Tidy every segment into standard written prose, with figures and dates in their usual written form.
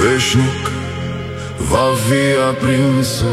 Вечник в авиапринце.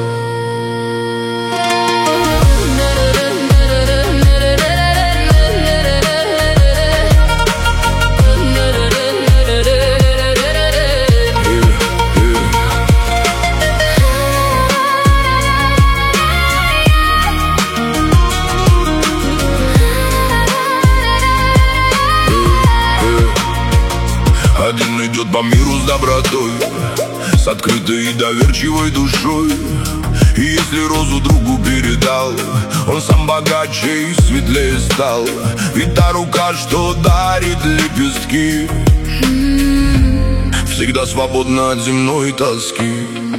Один идет по миру с добротой, с открытой и доверчивой душой. И если розу другу передал, он сам богаче и светлее стал. Ведь та рука, что дарит лепестки, всегда свободна от земной тоски.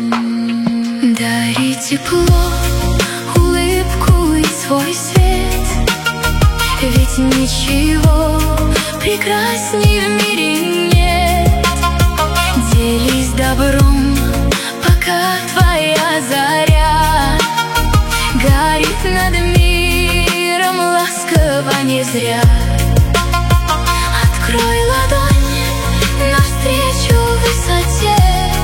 Дари тепло, улыбку и свой свет, ведь ничего прекраснее в мире нет. Делись добром, пока твоя заря горит над миром ласково не зря. Открой ладонь навстречу высоте,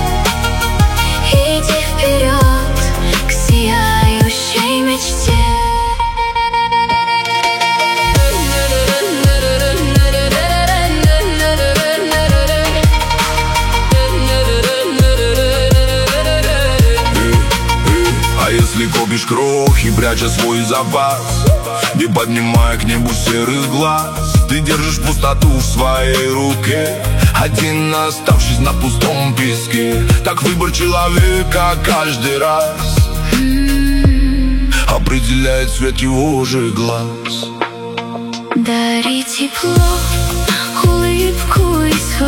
иди вперед к сияющей мечте. А если копишь крохи, пряча свой запас, не поднимая к небу серых глаз, ты держишь пустоту в своей руке, один оставшись на пустом песке. Так выбор человека каждый раз определяет цвет его же глаз. Дари тепло, улыбку и свой